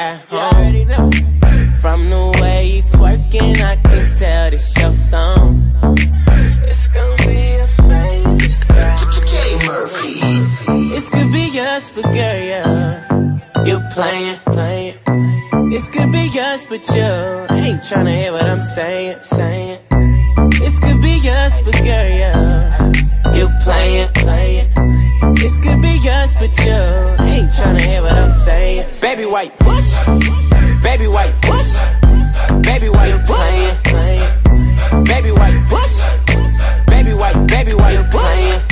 at home. From the way you twerking, I can tell this your song. It's gonna be a favorite song. J Murphy. This could be us, but girl, yeah, you playing. This could be us, but you ain't tryna hear what I'm saying. This could be us, but girl, yeah, you playing. This could be us, but you ain't tryna hear what I'm saying. Baby white, what? Baby white, what? Baby white, playing. Baby white, what? Baby white, you playing.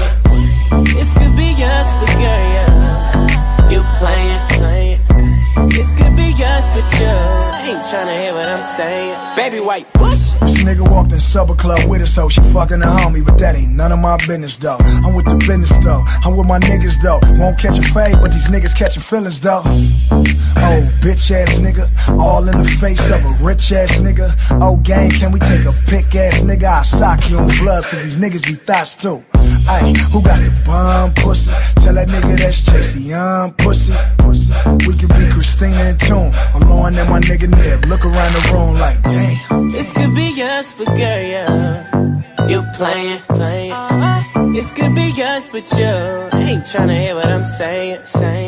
This could be us, but girl, yeah, you playing. This could be us, but you ain't tryna hear what I'm saying. Baby white, what? This nigga walked in Supper Club with her, so she fucking a homie, but that ain't none of my business though. I'm with the business though, I'm with my niggas though. Won't catch a fade, but these niggas catching feelings though. Oh, bitch ass nigga, all in the face of a rich ass nigga. Oh, gang, can we take a pick ass nigga? I'll sock you on bloods, cause these niggas be thoughts too. Ay, who got the bomb pussy? Tell that nigga that's Tracy, I'm pussy. We could be Christina and Tune. I'm Lauren and my nigga Nib. Look around the room like, damn. This could be us, but girl, yeah, you playing. This could be us, but you ain't tryna hear what I'm saying.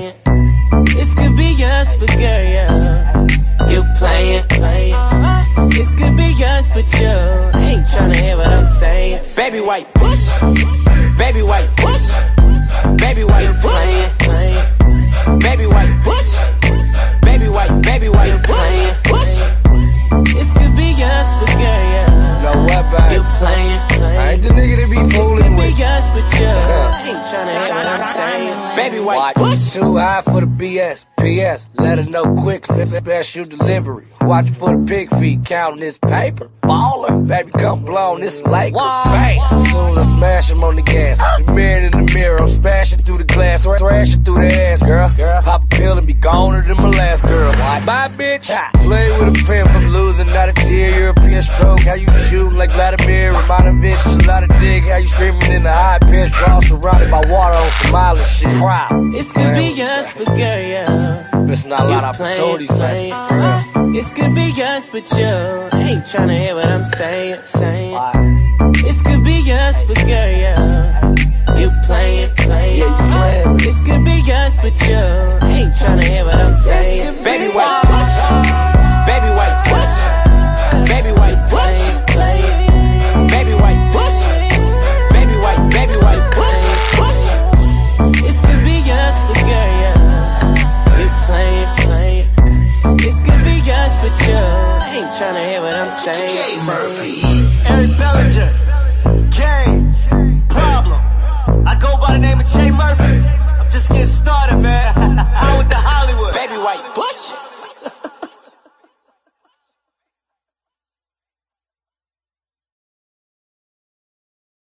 This could be us, but girl, yeah, you playing. This could be us, but you ain't tryna hear what I'm saying. Baby white, what? Baby white, what? Baby white, playing. Baby white, what? Baby white, playing. This could be us, but girl, yeah, know what, babe? you playing. I ain't the nigga that be fooling with. This could be us, but you ain't tryna hear what I'm saying. Baby white, what? Too high for the BS. P.S. Let her know quickly. Special delivery. Watch for the pig feet. Counting this paper. Baller. Baby, come blown. This like a face. As soon as I smash him on the gas. The man in the mirror. I'm smashing through the glass. Thrashing through the ass, girl. Pop a pill and be goner than my last girl. Bye, bitch. Play with a pimp. I'm losing, not a tear. European stroke. How you shooting like Vladimir. Romanovich. A lot of dig. How you screaming in the high pitch. Draw surrounded by water on some island shit. Proud. This could be us, but girl, yeah, there's not a lot of opportunities, man. This could be us, but you ain't tryna hear what I'm saying. This could be us, but girl, yeah, you playing. This could be us, but you ain't tryna hear what I'm saying. Baby white, baby white, baby white, playing. Baby white, baby white, this could be us, but girl, yeah, you playing. This could be us, but you ain't tryna hear what I'm saying. J Murphy. Eric Bellinger, Kane, Problem. I go by the name of J Murphy. I'm just getting started, man. Out with the Hollywood. Baby white.